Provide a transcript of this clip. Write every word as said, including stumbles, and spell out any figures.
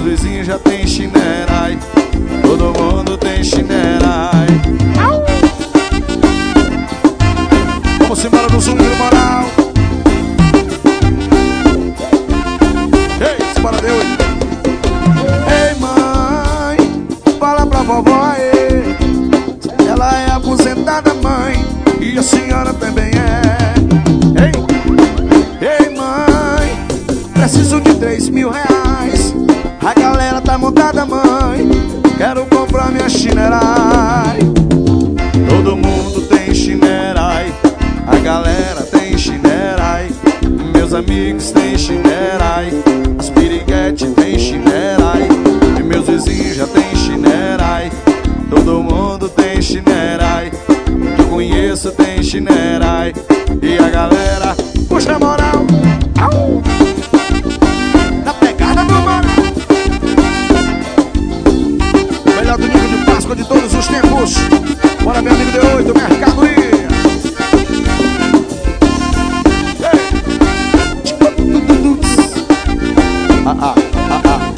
vizinhos já tem chinerai. Todo mundo tem chinerai. Vamos embora no zoom do moral. Ei, simbora Deus. Ei mãe, fala pra vovó aí, ela é aposentada mãe, e a senhora também é. Ei, ei mãe, preciso de três mil reais. A galera tá montada mãe, quero comprar minha chinerai. Todo mundo tem chinerai, a galera tem chinerai. Meus amigos tem chinerai, as piriguetes tem chinerai, e meus vizinhos já tem chinerai. Todo mundo tem chinerai, que eu conheço tem chinerai. E a galera puxa a moral. Au! Na pegada do mano, o melhor domingo de Páscoa de todos os tempos. Bora meu amigo de oito, mercado I. Ah, ah, ah, ah.